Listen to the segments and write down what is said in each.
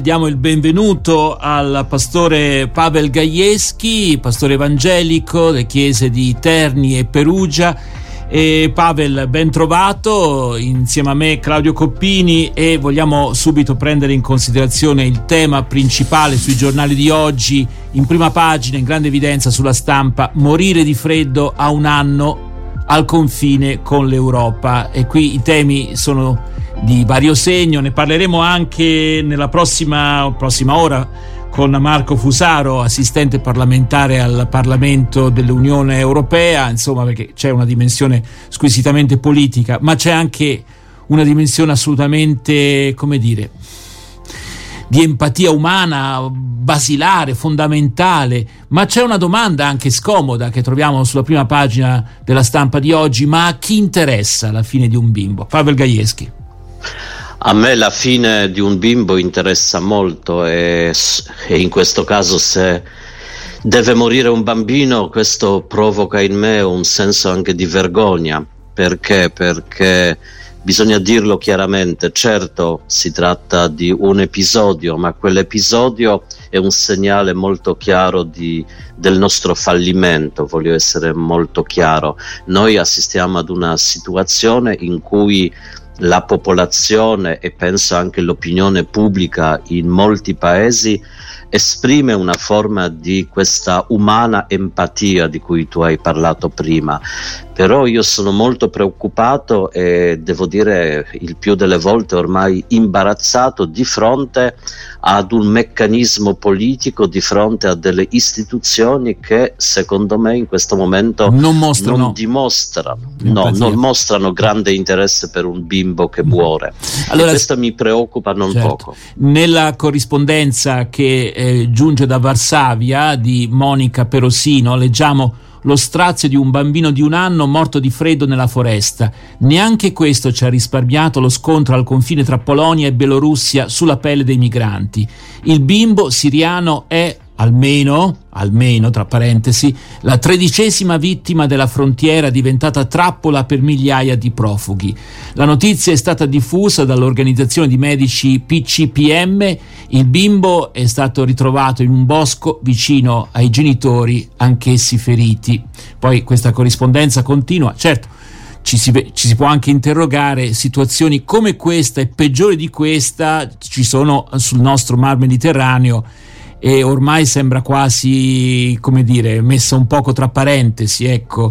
diamo il benvenuto al pastore Pavel Gajewski, pastore evangelico delle chiese di Terni e Perugia. E Pavel, ben trovato, insieme a me Claudio Coppini, e vogliamo subito prendere in considerazione il tema principale sui giornali di oggi, in prima pagina, in grande evidenza sulla stampa: morire di freddo a un anno al confine con l'Europa. E qui i temi sono di vario segno, ne parleremo anche nella prossima ora con Marco Fusaro, assistente parlamentare al Parlamento dell'Unione Europea, insomma, perché c'è una dimensione squisitamente politica, ma c'è anche una dimensione assolutamente, come dire, di empatia umana, basilare, fondamentale. Ma c'è una domanda anche scomoda che troviamo sulla prima pagina della stampa di oggi: ma a chi interessa la fine di un bimbo? Pavel Gajewski. A me la fine di un bimbo interessa molto, e in questo caso, se deve morire un bambino, questo provoca in me un senso anche di vergogna. Perché? Perché bisogna dirlo chiaramente: certo, si tratta di un episodio, ma quell'episodio è un segnale molto chiaro del nostro fallimento. Voglio essere molto chiaro: noi assistiamo ad una situazione in cui la popolazione, e penso anche l'opinione pubblica in molti paesi, esprime una forma di questa umana empatia di cui tu hai parlato prima. Però io sono molto preoccupato e devo dire il più delle volte ormai imbarazzato di fronte ad un meccanismo politico, di fronte a delle istituzioni che secondo me in questo momento non mostrano grande interesse per un bimbo che muore. Allora, e questo mi preoccupa non poco. Nella corrispondenza che giunge da Varsavia di Monica Perosino leggiamo: lo strazio di un bambino di un anno morto di freddo nella foresta. Neanche questo ci ha risparmiato lo scontro al confine tra Polonia e Bielorussia sulla pelle dei migranti. Il bimbo siriano è almeno tra parentesi la 13ª vittima della frontiera, diventata trappola per migliaia di profughi. La notizia è stata diffusa dall'organizzazione di medici PCPM. Il bimbo è stato ritrovato in un bosco vicino ai genitori, anch'essi feriti. Poi questa corrispondenza continua. Certo, ci si può anche interrogare: situazioni come questa e peggiori di questa ci sono sul nostro mar Mediterraneo, e ormai sembra quasi, come dire, messa un poco tra parentesi, ecco.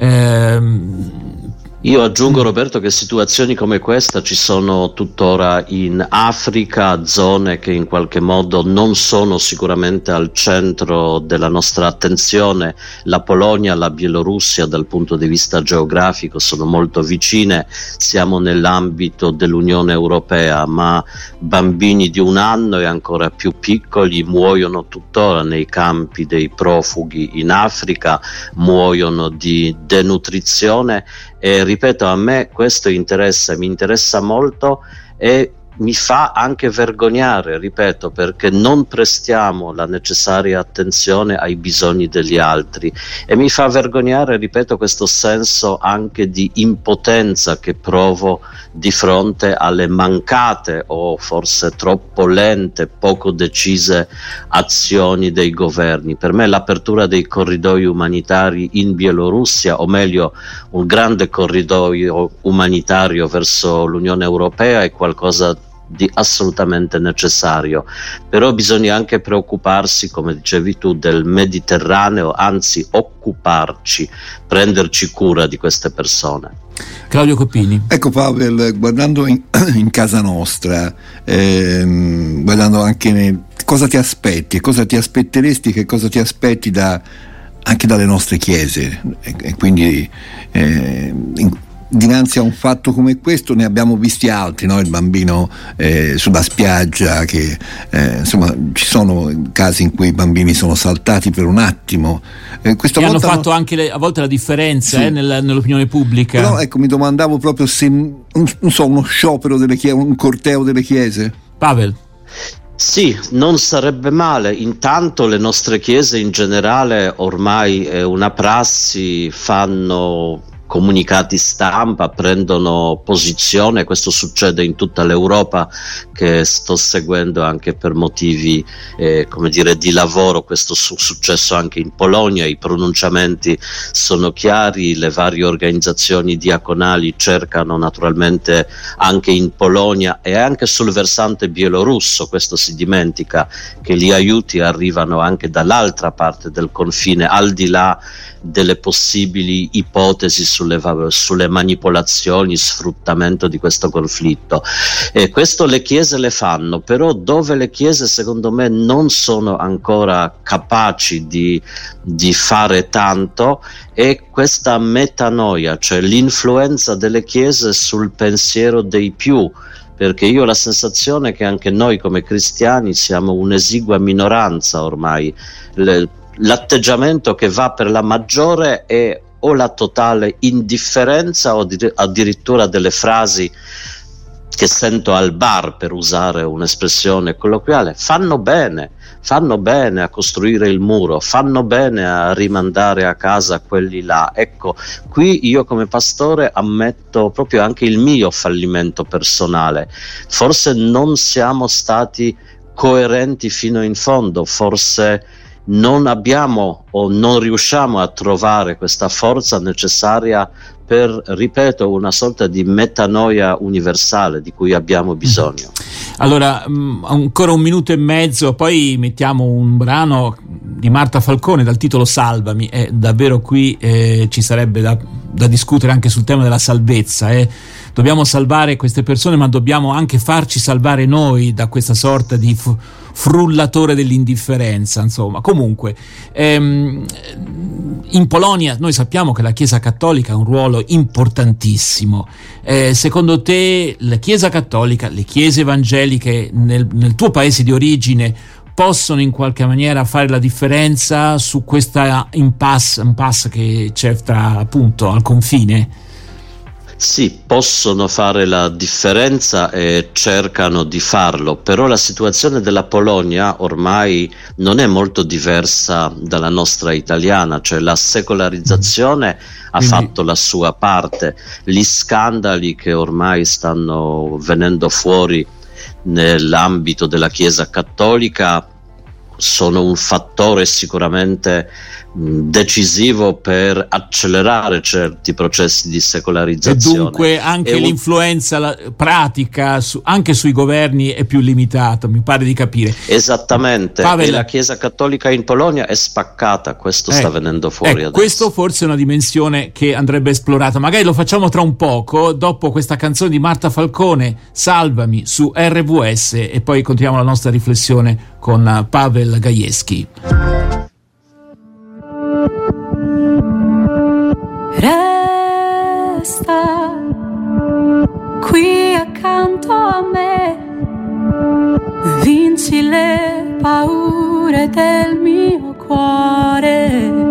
Io aggiungo, Roberto, che situazioni come questa ci sono tuttora in Africa, zone che in qualche modo non sono sicuramente al centro della nostra attenzione. La Polonia, la Bielorussia dal punto di vista geografico sono molto vicine, siamo nell'ambito dell'Unione Europea, ma bambini di un anno e ancora più piccoli muoiono tuttora nei campi dei profughi in Africa, muoiono di denutrizione. E ripeto, a me questo mi interessa molto, e mi fa anche vergognare, ripeto, perché non prestiamo la necessaria attenzione ai bisogni degli altri, e mi fa vergognare, ripeto, questo senso anche di impotenza che provo di fronte alle mancate o forse troppo lente, poco decise azioni dei governi. Per me l'apertura dei corridoi umanitari in Bielorussia, o meglio un grande corridoio umanitario verso l'Unione Europea, è qualcosa di assolutamente necessario. Però bisogna anche preoccuparsi, come dicevi tu, del Mediterraneo, anzi occuparci, prenderci cura di queste persone. Claudio Coppini. Ecco Pavel, guardando in casa nostra, guardando anche cosa ti aspetti, cosa ti aspetteresti, che cosa ti aspetti anche dalle nostre chiese, e quindi dinanzi a un fatto come questo ne abbiamo visti altri, no? Il bambino sulla spiaggia, che insomma ci sono casi in cui i bambini sono saltati per un attimo, che hanno fatto anche a volte la differenza, sì, nell'opinione pubblica. Però ecco, mi domandavo proprio se non so, uno sciopero delle chiese, un corteo delle chiese. Pavel. Sì, non sarebbe male. Intanto le nostre chiese in generale ormai è una prassi, fanno comunicati stampa, prendono posizione. Questo succede in tutta l'Europa, che sto seguendo anche per motivi come dire di lavoro. Questo successo anche in Polonia, i pronunciamenti sono chiari, le varie organizzazioni diaconali cercano naturalmente anche in Polonia e anche sul versante bielorusso. Questo si dimentica, che gli aiuti arrivano anche dall'altra parte del confine, al di là delle possibili ipotesi sulle manipolazioni, sfruttamento di questo conflitto. E questo le chiese le fanno, però dove le chiese secondo me non sono ancora capaci di fare tanto è questa metanoia, cioè l'influenza delle chiese sul pensiero dei più, perché io ho la sensazione che anche noi come cristiani siamo un'esigua minoranza ormai. L'atteggiamento che va per la maggiore è o la totale indifferenza o addirittura delle frasi che sento al bar, per usare un'espressione colloquiale: fanno bene a costruire il muro, fanno bene a rimandare a casa quelli là. Ecco, qui io come pastore ammetto proprio anche il mio fallimento personale. Forse non siamo stati coerenti fino in fondo, forse non abbiamo o non riusciamo a trovare questa forza necessaria per, ripeto, una sorta di metanoia universale di cui abbiamo bisogno. Allora, ancora 1 minuto e mezzo, poi mettiamo un brano di Marta Falcone dal titolo Salvami. Davvero qui ci sarebbe da discutere anche sul tema della salvezza. Dobbiamo salvare queste persone, ma dobbiamo anche farci salvare noi da questa sorta di frullatore dell'indifferenza, insomma. Comunque, in Polonia noi sappiamo che la Chiesa Cattolica ha un ruolo importantissimo. Secondo te la Chiesa Cattolica, le chiese evangeliche nel tuo paese di origine possono in qualche maniera fare la differenza su questa impasse che c'è appunto al confine? Sì, possono fare la differenza e cercano di farlo, però la situazione della Polonia ormai non è molto diversa dalla nostra italiana, cioè la secolarizzazione ha fatto la sua parte. Gli scandali che ormai stanno venendo fuori nell'ambito della Chiesa Cattolica sono un fattore sicuramente decisivo per accelerare certi processi di secolarizzazione. E dunque anche l'influenza pratica anche sui governi è più limitata, mi pare di capire. Esattamente. Pavel, e la Chiesa Cattolica in Polonia è spaccata, questo sta venendo fuori adesso. Questo forse è una dimensione che andrebbe esplorata, magari lo facciamo tra un poco, dopo questa canzone di Marta Falcone, Salvami, su RVS, e poi continuiamo la nostra riflessione con Pavel Gajewski. Resta qui accanto a me, vinci le paure del mio cuore.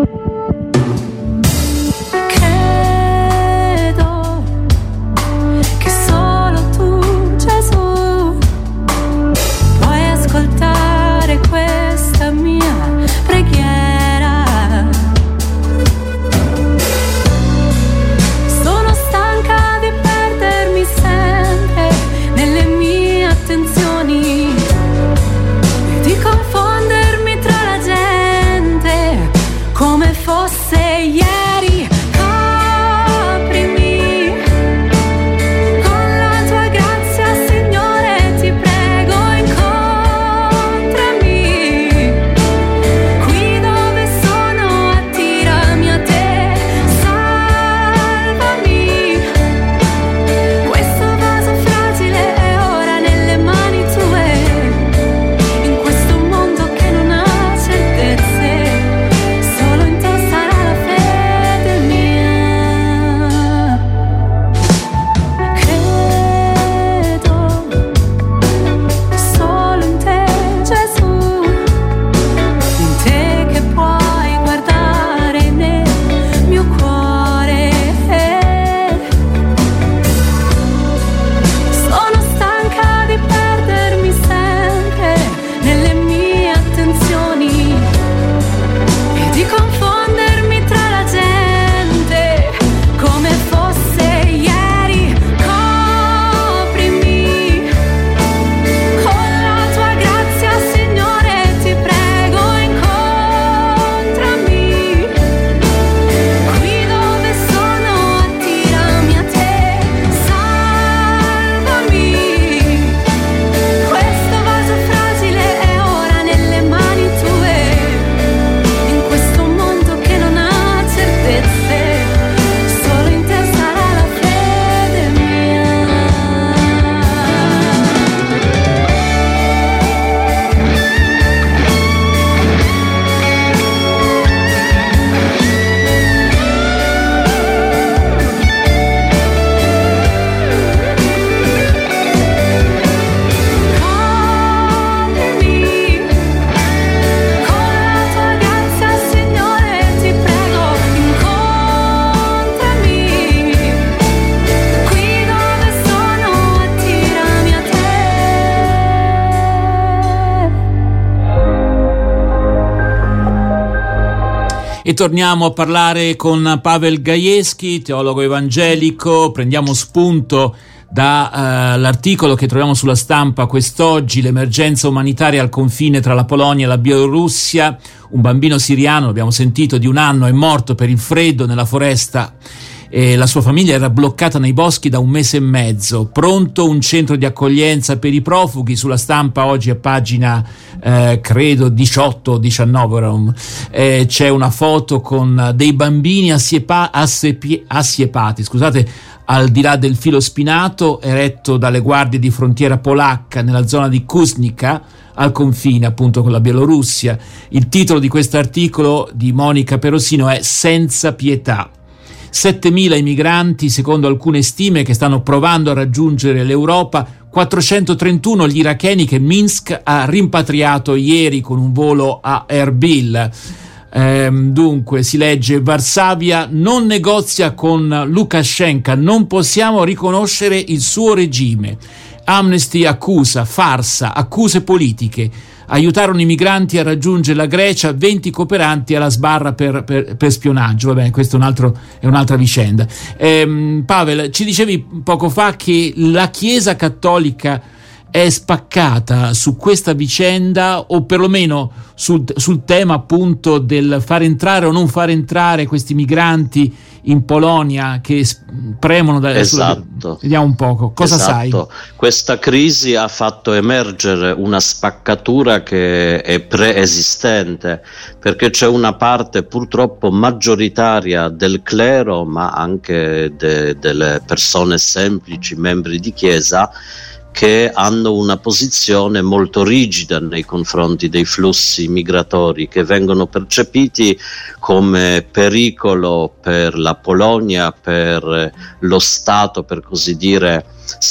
Credo che solo tu, Gesù, puoi ascoltare questa mia preghiera. Di confondermi tra la gente E torniamo a parlare con Pavel Gajewski, teologo evangelico. Prendiamo spunto dall'articolo che troviamo sulla Stampa quest'oggi, l'emergenza umanitaria al confine tra la Polonia e la Bielorussia. Un bambino siriano, abbiamo sentito, di 1 anno è morto per il freddo nella foresta e la sua famiglia era bloccata nei boschi da 1 mese e mezzo. Pronto un centro di accoglienza per i profughi. Sulla Stampa oggi a pagina credo 18 o 19 c'è una foto con dei bambini assiepati, al di là del filo spinato eretto dalle guardie di frontiera polacca nella zona di Kuźnica, al confine appunto con la Bielorussia. Il titolo di questo articolo di Monica Perosino è Senza pietà. 7.000 i migranti, secondo alcune stime, che stanno provando a raggiungere l'Europa, 431 gli iracheni che Minsk ha rimpatriato ieri con un volo a Erbil. Dunque si legge: Varsavia non negozia con Lukashenko, non possiamo riconoscere il suo regime. Amnesty accusa, farsa, accuse politiche. Aiutarono i migranti a raggiungere la Grecia, 20 cooperanti alla sbarra per spionaggio. Va bene, questa è un'altra vicenda. Pavel, ci dicevi poco fa che la Chiesa cattolica è spaccata su questa vicenda, o perlomeno sul tema appunto del far entrare o non far entrare questi migranti in Polonia che premono da... Esatto. Vediamo un poco, cosa sai? Questa crisi ha fatto emergere una spaccatura che è preesistente, perché c'è una parte purtroppo maggioritaria del clero, ma anche delle persone semplici, membri di chiesa, che hanno una posizione molto rigida nei confronti dei flussi migratori, che vengono percepiti come pericolo per la Polonia, per lo stato, per così dire,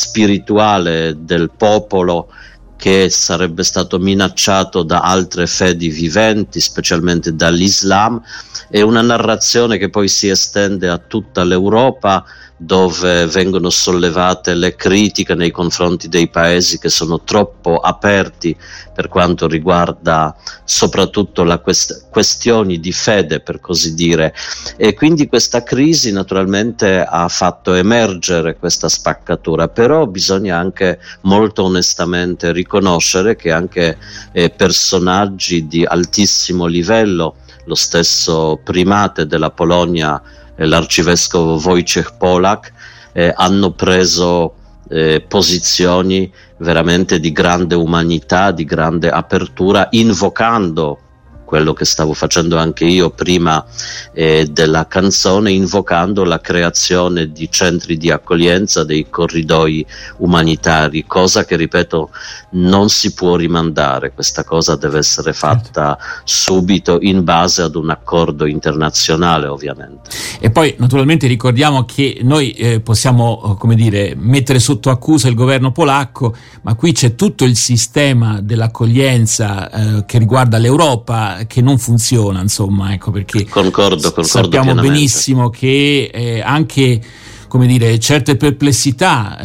spirituale del popolo, che sarebbe stato minacciato da altre fedi viventi, specialmente dall'Islam. È una narrazione che poi si estende a tutta l'Europa, dove vengono sollevate le critiche nei confronti dei paesi che sono troppo aperti per quanto riguarda soprattutto le questioni di fede, per così dire. E quindi questa crisi naturalmente ha fatto emergere questa spaccatura, però bisogna anche molto onestamente riconoscere che anche personaggi di altissimo livello, lo stesso primate della Polonia, l'arcivescovo Wojciech Polak, hanno preso posizioni veramente di grande umanità, di grande apertura, invocando quello che stavo facendo anche io prima della canzone, invocando la creazione di centri di accoglienza, dei corridoi umanitari, cosa che, ripeto, non si può rimandare. Questa cosa deve essere fatta subito in base ad un accordo internazionale, ovviamente. E poi naturalmente ricordiamo che noi possiamo, come dire, mettere sotto accusa il governo polacco, ma qui c'è tutto il sistema dell'accoglienza che riguarda l'Europa, che non funziona, insomma, ecco, perché concordo sappiamo pienamente. benissimo che anche, come dire, certe perplessità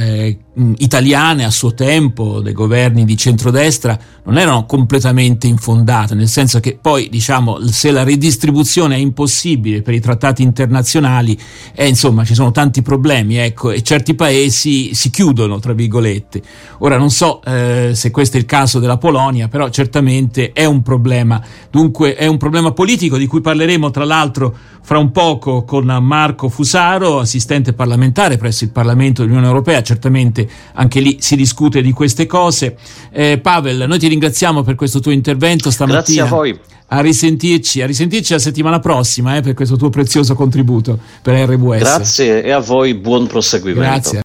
italiane a suo tempo dei governi di centrodestra non erano completamente infondate, nel senso che poi, diciamo, se la ridistribuzione è impossibile per i trattati internazionali, insomma ci sono tanti problemi, ecco, e certi paesi si chiudono, tra virgolette. Ora non so se questo è il caso della Polonia, però certamente è un problema. Dunque è un problema politico di cui parleremo tra l'altro fra un poco con Marco Fusaro, assistente parlamentare presso il Parlamento dell'Unione Europea. Certamente anche lì si discute di queste cose. Pavel, noi ti ringraziamo per questo tuo intervento stamattina. Grazie a voi. A risentirci la settimana prossima per questo tuo prezioso contributo per RWS. Grazie, e a voi buon proseguimento. Grazie.